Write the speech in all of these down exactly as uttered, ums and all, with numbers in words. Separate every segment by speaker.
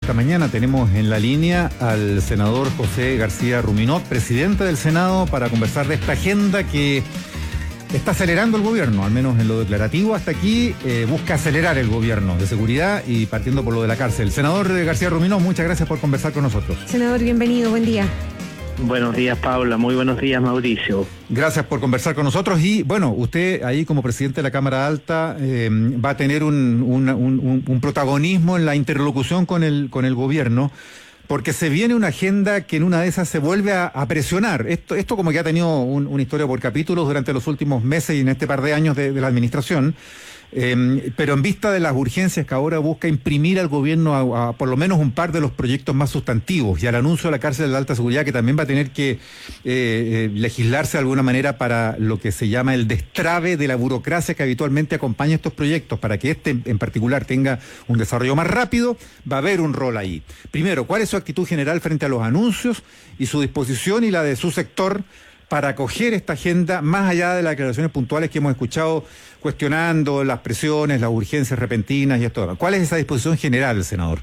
Speaker 1: esta mañana. Tenemos en la línea al senador José García Ruminot, presidente del Senado, para conversar de esta agenda que está acelerando el gobierno, al menos en lo declarativo. Hasta aquí eh, busca acelerar el gobierno de seguridad y partiendo por lo de la cárcel. Senador García Ruminot, muchas gracias por conversar con nosotros.
Speaker 2: Senador, bienvenido, buen día.
Speaker 3: Buenos días, Paula. Muy buenos días, Mauricio.
Speaker 1: Gracias por conversar con nosotros. Y bueno, usted ahí como presidente de la Cámara Alta eh, va a tener un, un, un, un protagonismo en la interlocución con el, con el gobierno, porque se viene una agenda que en una de esas se vuelve a, a presionar. Esto, esto como que ha tenido un, una historia por capítulos durante los últimos meses y en este par de años de, de la administración. Eh, pero en vista de las urgencias que ahora busca imprimir al gobierno a, a por lo menos un par de los proyectos más sustantivos y al anuncio de la cárcel de la alta seguridad, que también va a tener que eh, eh, legislarse de alguna manera para lo que se llama el destrave de la burocracia que habitualmente acompaña estos proyectos, para que este en particular tenga un desarrollo más rápido, va a haber un rol ahí. Primero, ¿cuál es su actitud general frente a los anuncios y su disposición y la de su sector para acoger esta agenda, más allá de las declaraciones puntuales que hemos escuchado cuestionando las presiones, las urgencias repentinas y esto? ¿Cuál es esa disposición general, senador?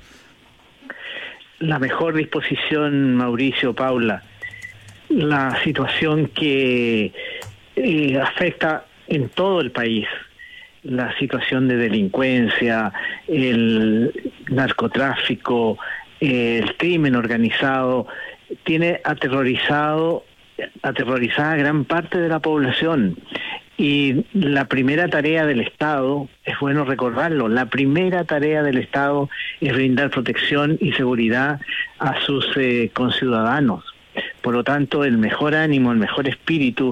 Speaker 3: La mejor disposición, Mauricio, Paula. La situación que eh, afecta en todo el país, la situación de delincuencia, el narcotráfico, eh, el crimen organizado, tiene aterrorizado aterrorizada a gran parte de la población. Y la primera tarea del Estado, es bueno recordarlo, la primera tarea del Estado es brindar protección y seguridad a sus eh, conciudadanos. Por lo tanto, el mejor ánimo, el mejor espíritu,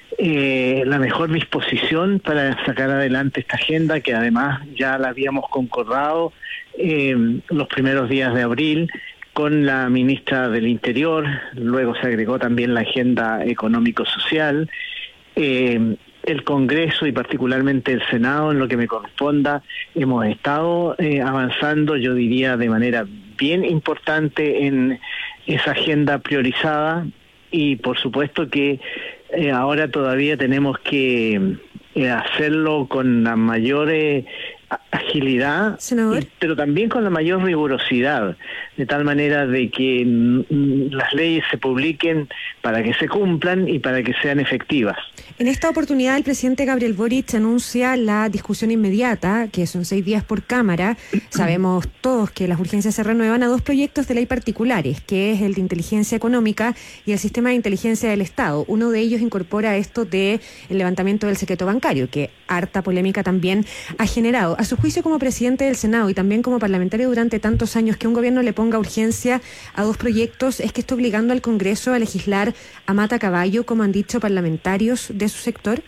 Speaker 3: eh, la mejor disposición para sacar adelante esta agenda, que además ya la habíamos concordado eh, los primeros días de abril, con la ministra del Interior. Luego se agregó también la agenda económico-social. Eh, el Congreso y particularmente el Senado, en lo que me corresponda, hemos estado eh, avanzando, yo diría, de manera bien importante en esa agenda priorizada, y por supuesto que eh, ahora todavía tenemos que eh, hacerlo con la mayor eh, agilidad,
Speaker 2: senador,
Speaker 3: y, pero también con la mayor rigurosidad, de tal manera de que mm, las leyes se publiquen para que se cumplan y para que sean efectivas.
Speaker 2: En esta oportunidad el presidente Gabriel Boric anuncia la discusión inmediata, que son seis días por Cámara. Sabemos todos que las urgencias se renuevan a dos proyectos de ley particulares, que es el de inteligencia económica y el sistema de inteligencia del Estado. Uno de ellos incorpora esto de el levantamiento del secreto bancario, que harta polémica también ha generado. A su juicio, como presidente del Senado y también como parlamentario durante tantos años, que un gobierno le ponga urgencia a dos proyectos, ¿es que está obligando al Congreso a legislar a mata caballo, como han dicho parlamentarios de su sector?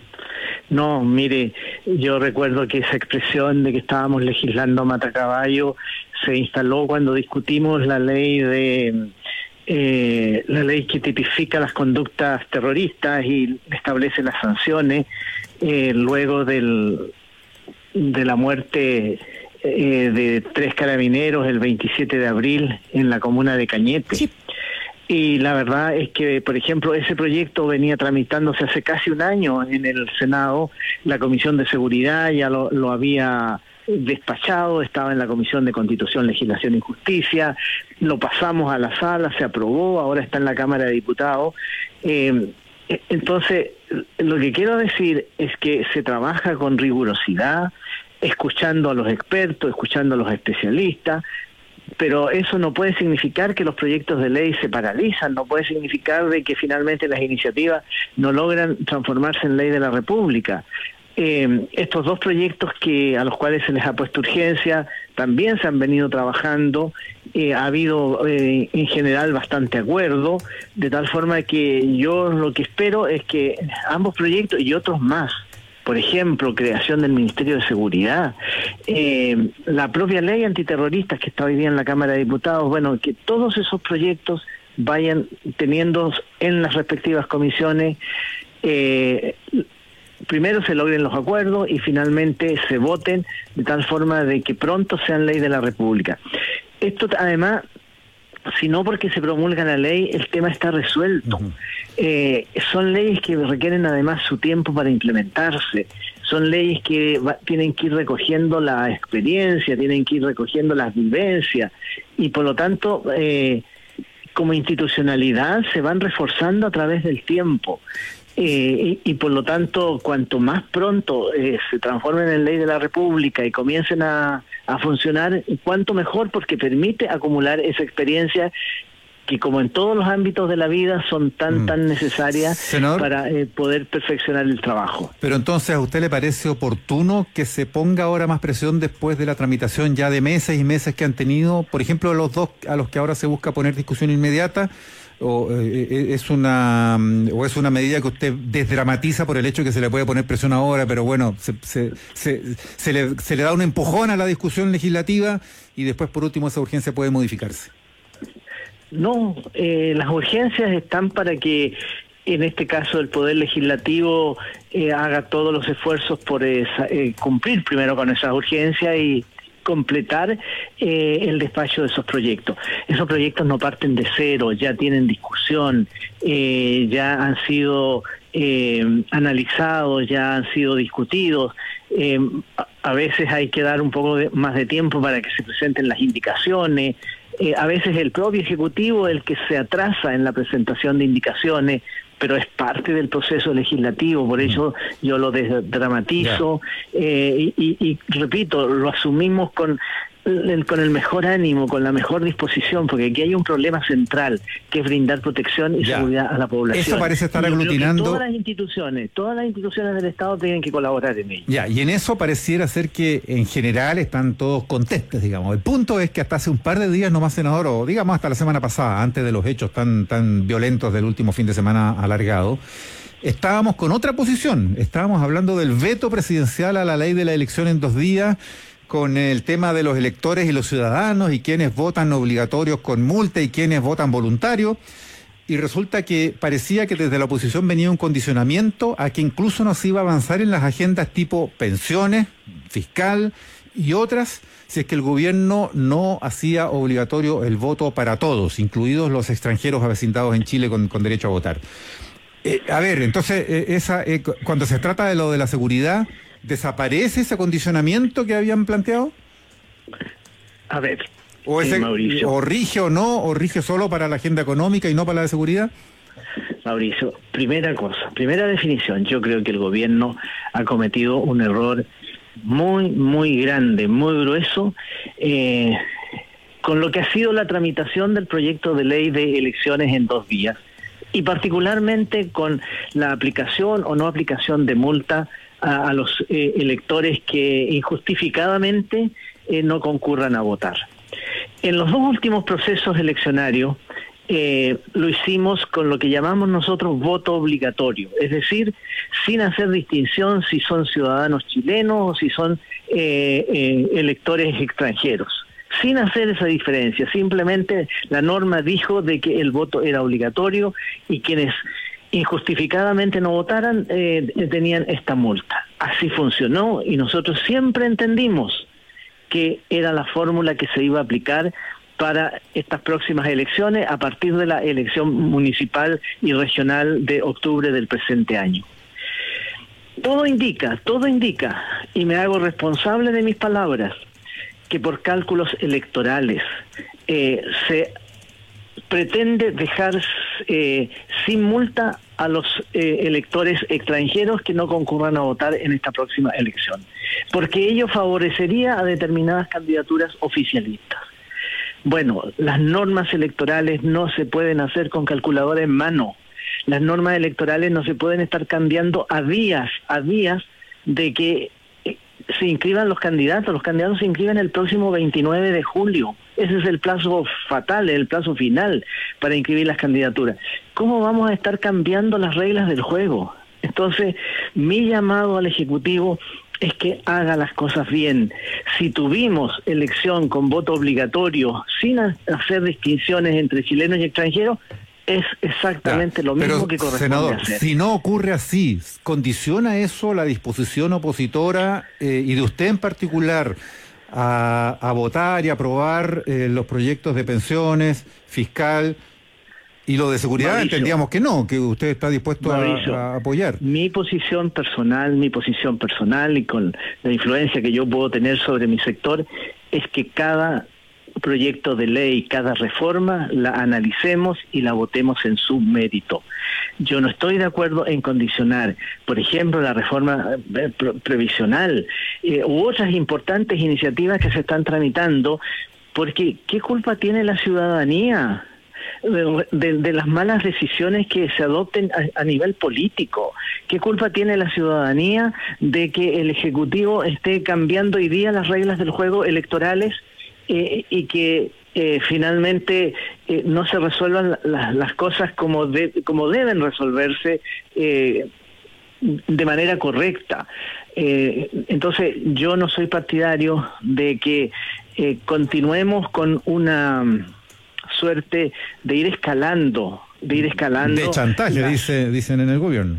Speaker 3: No, mire, yo recuerdo que esa expresión de que estábamos legislando a mata caballo se instaló cuando discutimos la ley de eh, la ley que tipifica las conductas terroristas y establece las sanciones eh, luego del de la muerte eh, de tres carabineros el veintisiete de abril en la comuna de Cañete. Sí. Y la verdad es que, por ejemplo, ese proyecto venía tramitándose hace casi un año en el Senado. La Comisión de Seguridad ya lo, lo había despachado, estaba en la Comisión de Constitución, Legislación y Justicia, lo pasamos a la sala, se aprobó, ahora está en la Cámara de Diputados. Eh, entonces, lo que quiero decir es que se trabaja con rigurosidad, escuchando a los expertos, escuchando a los especialistas, pero eso no puede significar que los proyectos de ley se paralizan, no puede significar de que finalmente las iniciativas no logran transformarse en ley de la República. Eh, estos dos proyectos que a los cuales se les ha puesto urgencia también se han venido trabajando, eh, ha habido eh, en general bastante acuerdo, de tal forma que yo lo que espero es que ambos proyectos y otros más, por ejemplo, creación del Ministerio de Seguridad, eh, la propia ley antiterrorista que está hoy día en la Cámara de Diputados, bueno, que todos esos proyectos vayan teniendo en las respectivas comisiones, eh, primero se logren los acuerdos y finalmente se voten de tal forma de que pronto sean ley de la República. Esto además, si no porque se promulga la ley, el tema está resuelto. Uh-huh. Eh, son leyes que requieren además su tiempo para implementarse. son leyes que va, tienen que ir recogiendo la experiencia, tienen que ir recogiendo las vivencias, y por lo tanto, eh, como institucionalidad se van reforzando a través del tiempo. Eh, y, y por lo tanto, cuanto más pronto eh, se transformen en ley de la República y comiencen a, a funcionar, cuanto mejor, porque permite acumular esa experiencia que, como en todos los ámbitos de la vida, son tan mm. tan necesarias, Senador, para eh, poder perfeccionar el trabajo.
Speaker 1: Pero entonces, ¿a usted le parece oportuno que se ponga ahora más presión después de la tramitación ya de meses y meses que han tenido, por ejemplo, los dos a los que ahora se busca poner discusión inmediata? O eh, es una o es una medida que usted desdramatiza por el hecho que se le puede poner presión ahora, pero bueno, se, se, se, se, le, se le da un empujón a la discusión legislativa y después, por último, esa urgencia puede modificarse?
Speaker 3: No, eh, las urgencias están para que, en este caso, el Poder Legislativo eh, haga todos los esfuerzos por esa, eh, cumplir primero con esas urgencias y completar eh, el despacho de esos proyectos. Esos proyectos no parten de cero, ya tienen discusión, eh, ya han sido eh, analizados, ya han sido discutidos. Eh, a, a veces hay que dar un poco de, más de tiempo para que se presenten las indicaciones. Eh, a veces el propio Ejecutivo es el que se atrasa en la presentación de indicaciones, pero es parte del proceso legislativo, por eso yo lo desdramatizo, yeah. eh, y, y, y repito, lo asumimos con el, con el mejor ánimo, con la mejor disposición, porque aquí hay un problema central, que es brindar protección y yeah. seguridad a la población.
Speaker 1: Eso parece estar aglutinando.
Speaker 3: Todas las instituciones, todas las instituciones del Estado tienen que colaborar en ello.
Speaker 1: Ya, y en eso pareciera ser que en general están todos contentos, digamos. El punto es que hasta hace un par de días nomás, senador, o digamos hasta la semana pasada, antes de los hechos tan, tan violentos del último fin de semana alargado, estábamos con otra posición. Estábamos hablando del veto presidencial a la ley de la elección en dos días, con el tema de los electores y los ciudadanos y quienes votan obligatorios con multa y quienes votan voluntarios, y resulta que parecía que desde la oposición venía un condicionamiento a que incluso nos iba a avanzar en las agendas tipo pensiones, fiscal y otras, si es que el gobierno no hacía obligatorio el voto para todos, incluidos los extranjeros avecindados en Chile con, con derecho a votar. Eh, a ver, entonces, eh, esa eh, cuando se trata de lo de la seguridad, ¿desaparece ese condicionamiento que habían planteado?
Speaker 3: A ver,
Speaker 1: ¿O, ese,
Speaker 3: Mauricio.
Speaker 1: ¿O rige o no, o rige solo para la agenda económica y no para la de seguridad?
Speaker 3: Mauricio, primera cosa, primera definición, yo creo que el gobierno ha cometido un error muy, muy grande, muy grueso, eh, con lo que ha sido la tramitación del proyecto de ley de elecciones en dos días, y particularmente con la aplicación o no aplicación de multa a, a los eh, electores que injustificadamente eh, no concurran a votar. En los dos últimos procesos eleccionarios eh, lo hicimos con lo que llamamos nosotros voto obligatorio, es decir, sin hacer distinción si son ciudadanos chilenos o si son eh, eh, electores extranjeros. Sin hacer esa diferencia, simplemente la norma dijo de que el voto era obligatorio y quienes injustificadamente no votaran eh, tenían esta multa. Así funcionó y nosotros siempre entendimos que era la fórmula que se iba a aplicar para estas próximas elecciones a partir de la elección municipal y regional de octubre del presente año. Todo indica, todo indica, y me hago responsable de mis palabras, que por cálculos electorales eh, se pretende dejar eh, sin multa a los eh, electores extranjeros que no concurran a votar en esta próxima elección, porque ello favorecería a determinadas candidaturas oficialistas. Bueno, las normas electorales no se pueden hacer con calculadora en mano. Las normas electorales no se pueden estar cambiando a días, a días de que se inscriban los candidatos. Los candidatos se inscriben el próximo veintinueve de julio. Ese es el plazo fatal, el plazo final para inscribir las candidaturas. ¿Cómo vamos a estar cambiando las reglas del juego? Entonces, mi llamado al Ejecutivo es que haga las cosas bien. Si tuvimos elección con voto obligatorio, sin hacer distinciones entre chilenos y extranjeros, es exactamente ya, lo mismo pero, que corresponde
Speaker 1: senador,
Speaker 3: hacer.
Speaker 1: Si no ocurre así, ¿condiciona eso la disposición opositora eh, y de usted en particular a, a votar y aprobar eh, los proyectos de pensiones, fiscal Y lo de seguridad
Speaker 3: Mauricio,
Speaker 1: entendíamos que no, que usted está dispuesto
Speaker 3: Mauricio,
Speaker 1: a, a apoyar.
Speaker 3: Mi posición personal, mi posición personal y con la influencia que yo puedo tener sobre mi sector es que cada proyecto de ley, cada reforma, la analicemos y la votemos en su mérito. Yo no estoy de acuerdo en condicionar, por ejemplo, la reforma eh, previsional eh, u otras importantes iniciativas que se están tramitando, porque ¿qué culpa tiene la ciudadanía de, de, de las malas decisiones que se adopten a, a nivel político? ¿Qué culpa tiene la ciudadanía de que el Ejecutivo esté cambiando hoy día las reglas del juego electorales eh, y que eh, finalmente eh, no se resuelvan la, las cosas como, de, como deben resolverse eh, de manera correcta? Eh, entonces yo no soy partidario de que eh, continuemos con una suerte de ir escalando, de ir escalando.
Speaker 1: De chantaje, la... dice, dicen en el gobierno.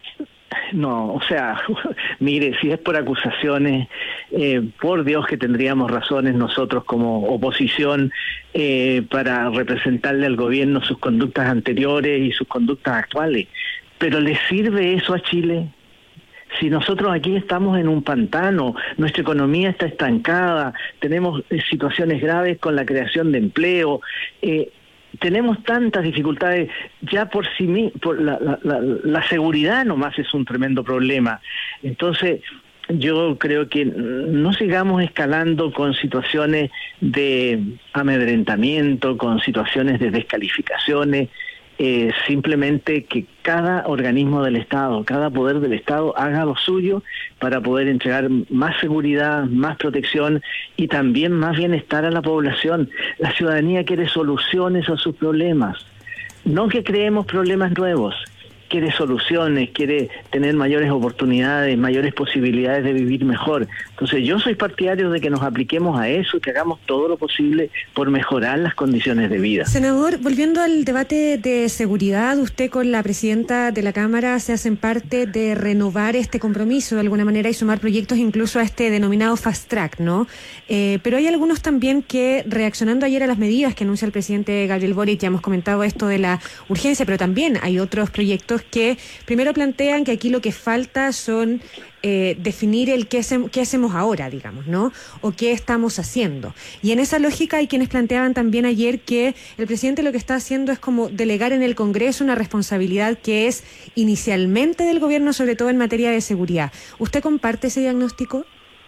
Speaker 3: No, o sea, mire, si es por acusaciones, eh, por Dios que tendríamos razones nosotros como oposición eh, para representarle al gobierno sus conductas anteriores y sus conductas actuales. Pero ¿le sirve eso a Chile? Si nosotros aquí estamos en un pantano, nuestra economía está estancada, tenemos eh, situaciones graves con la creación de empleo, eh, tenemos tantas dificultades, ya por sí mismo, por la, la, la, la seguridad nomás es un tremendo problema. Entonces, yo creo que no sigamos escalando con situaciones de amedrentamiento, con situaciones de descalificaciones. Eh, simplemente que cada organismo del Estado, cada poder del Estado haga lo suyo para poder entregar más seguridad, más protección y también más bienestar a la población. La ciudadanía quiere soluciones a sus problemas, no que creemos problemas nuevos. Quiere soluciones, quiere tener mayores oportunidades, mayores posibilidades de vivir mejor. Entonces yo soy partidario de que nos apliquemos a eso y que hagamos todo lo posible por mejorar las condiciones de vida.
Speaker 2: Senador, volviendo al debate de seguridad, usted con la presidenta de la Cámara se hacen parte de renovar este compromiso de alguna manera y sumar proyectos incluso a este denominado fast track, ¿no? Eh, pero hay algunos también que, reaccionando ayer a las medidas que anuncia el presidente Gabriel Boric, ya hemos comentado esto de la urgencia, pero también hay otros proyectos que primero plantean que aquí lo que falta son eh, definir el qué, hace, qué hacemos ahora, digamos, ¿no? O qué estamos haciendo. Y en esa lógica hay quienes planteaban también ayer que el presidente lo que está haciendo es como delegar en el Congreso una responsabilidad que es inicialmente del gobierno, sobre todo en materia de seguridad. ¿Usted comparte ese diagnóstico?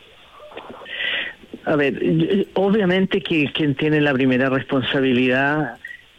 Speaker 3: A ver, obviamente que quien tiene la primera responsabilidad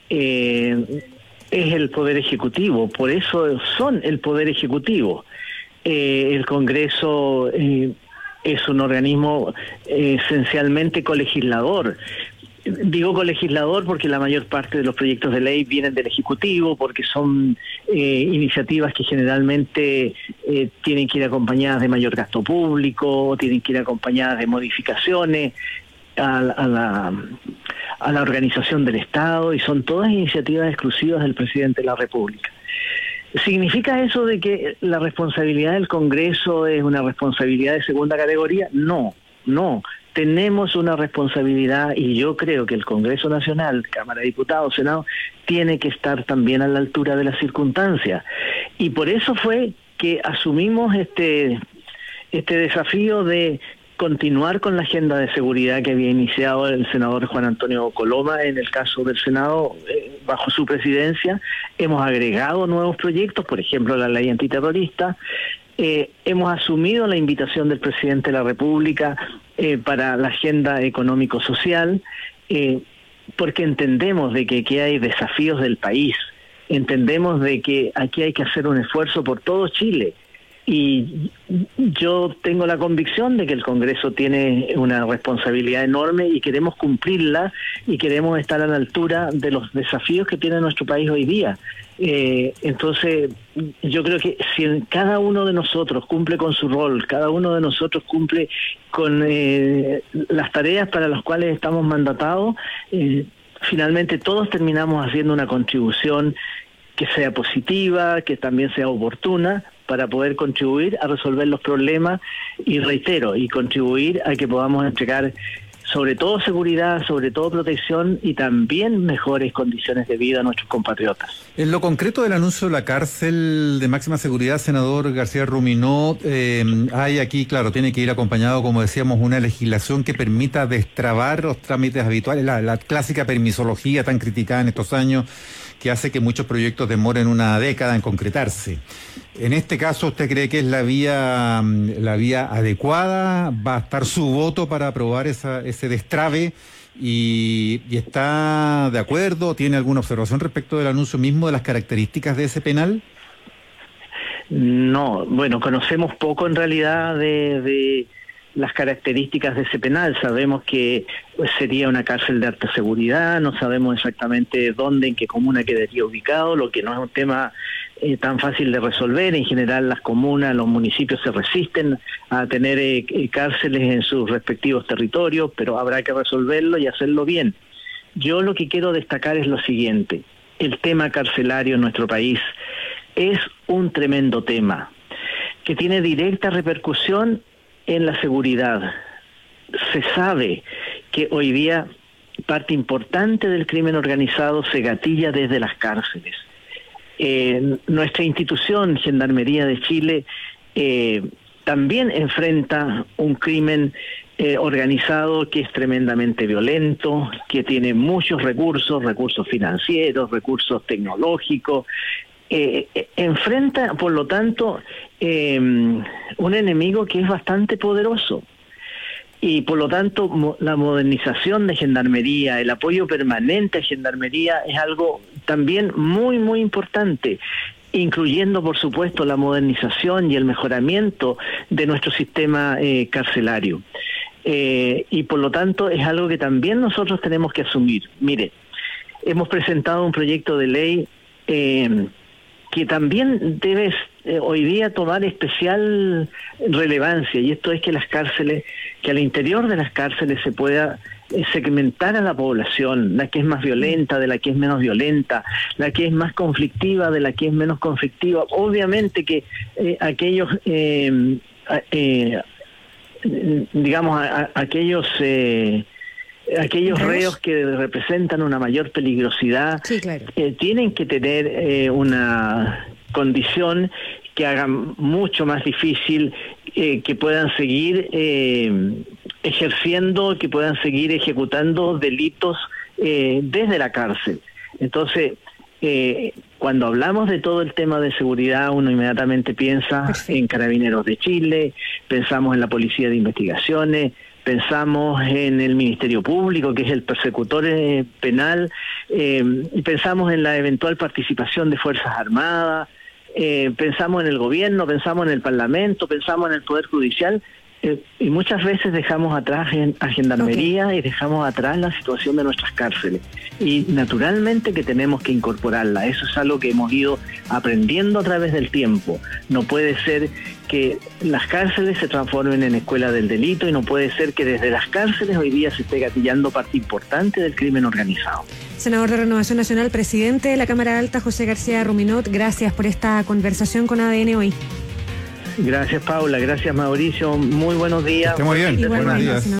Speaker 3: eh, es el Poder Ejecutivo, por eso son el Poder Ejecutivo. Eh, el Congreso eh, es un organismo eh, esencialmente colegislador. Digo colegislador porque la mayor parte de los proyectos de ley vienen del Ejecutivo, porque son eh, iniciativas que generalmente eh, tienen que ir acompañadas de mayor gasto público, tienen que ir acompañadas de modificaciones a, a la a la organización del Estado, y son todas iniciativas exclusivas del presidente de la República. ¿Significa eso de que la responsabilidad del Congreso es una responsabilidad de segunda categoría? No, no. Tenemos una responsabilidad y yo creo que el Congreso Nacional, Cámara de Diputados, Senado, tiene que estar también a la altura de las circunstancias. Y por eso fue que asumimos este, este desafío de continuar con la agenda de seguridad que había iniciado el senador Juan Antonio Coloma en el caso del Senado eh, bajo su presidencia. Hemos agregado nuevos proyectos, por ejemplo la ley antiterrorista. Eh, hemos asumido la invitación del presidente de la República eh, para la agenda económico-social, eh, porque entendemos de que aquí hay desafíos del país, entendemos de que aquí hay que hacer un esfuerzo por todo Chile. Y yo tengo la convicción de que el Congreso tiene una responsabilidad enorme y queremos cumplirla y queremos estar a la altura de los desafíos que tiene nuestro país hoy día. Eh, entonces, yo creo que si cada uno de nosotros cumple con su rol, cada uno de nosotros cumple con eh, las tareas para las cuales estamos mandatados, eh, finalmente todos terminamos haciendo una contribución que sea positiva, que también sea oportuna, para poder contribuir a resolver los problemas y, reitero, y contribuir a que podamos entregar sobre todo seguridad, sobre todo protección y también mejores condiciones de vida a nuestros compatriotas.
Speaker 1: En lo concreto del anuncio de la cárcel de máxima seguridad, senador García Ruminot, eh, hay aquí, claro, tiene que ir acompañado, como decíamos, una legislación que permita destrabar los trámites habituales, la, la clásica permisología tan criticada en estos años, que hace que muchos proyectos demoren una década en concretarse. En este caso, ¿usted cree que es la vía la vía adecuada? ¿Va a estar su voto para aprobar esa, ese destrave? Y, ¿Y está de acuerdo? ¿Tiene alguna observación respecto del anuncio mismo, de las características de ese penal?
Speaker 3: No, bueno, conocemos poco en realidad de... de... las características de ese penal. Sabemos que pues, sería una cárcel de alta seguridad, no sabemos exactamente dónde, en qué comuna quedaría ubicado, lo que no es un tema eh, tan fácil de resolver. En general las comunas, los municipios se resisten a tener eh, cárceles en sus respectivos territorios, pero habrá que resolverlo y hacerlo bien. Yo lo que quiero destacar es lo siguiente: el tema carcelario en nuestro país es un tremendo tema que tiene directa repercusión en la seguridad. Se sabe que hoy día parte importante del crimen organizado se gatilla desde las cárceles. Eh, nuestra institución, Gendarmería de Chile, eh, también enfrenta un crimen eh, organizado que es tremendamente violento, que tiene muchos recursos, recursos financieros, recursos tecnológicos. Eh, eh, enfrenta, por lo tanto, eh, un enemigo que es bastante poderoso. Y por lo tanto, mo- la modernización de Gendarmería, el apoyo permanente a Gendarmería es algo también muy, muy importante, incluyendo, por supuesto, la modernización y el mejoramiento de nuestro sistema eh, carcelario. Eh, y por lo tanto, es algo que también nosotros tenemos que asumir. Mire, hemos presentado un proyecto de ley eh, que también debe eh, hoy día tomar especial relevancia, y esto es que las cárceles, que al interior de las cárceles se pueda eh, segmentar a la población, la que es más violenta, de la que es menos violenta, la que es más conflictiva, de la que es menos conflictiva. Obviamente que eh, aquellos, eh, eh, digamos, a, a, aquellos... Eh, aquellos reos que representan una mayor peligrosidad,
Speaker 2: sí, claro.
Speaker 3: eh, tienen que tener eh, una condición que haga mucho más difícil eh, que puedan seguir eh, ejerciendo, que puedan seguir ejecutando delitos eh, desde la cárcel. Entonces, eh, cuando hablamos de todo el tema de seguridad, uno inmediatamente piensa Perfecto. en Carabineros de Chile, pensamos en la Policía de Investigaciones, pensamos en el Ministerio Público, que es el persecutor eh, penal, eh, y pensamos en la eventual participación de Fuerzas Armadas, eh, pensamos en el gobierno, pensamos en el Parlamento, pensamos en el Poder Judicial, eh, y muchas veces dejamos atrás en, a Gendarmería okay. y dejamos atrás la situación de nuestras cárceles. Y naturalmente que tenemos que incorporarla. Eso es algo que hemos ido aprendiendo a través del tiempo. No puede ser que las cárceles se transformen en escuela del delito, y no puede ser que desde las cárceles hoy día se esté gatillando parte importante del crimen organizado.
Speaker 2: Senador de Renovación Nacional, presidente de la Cámara Alta, José García Ruminot, gracias por esta conversación con A D N hoy.
Speaker 3: Gracias, Paula. Gracias, Mauricio. Muy buenos días.
Speaker 1: Que esté muy bien.
Speaker 2: Buenos días.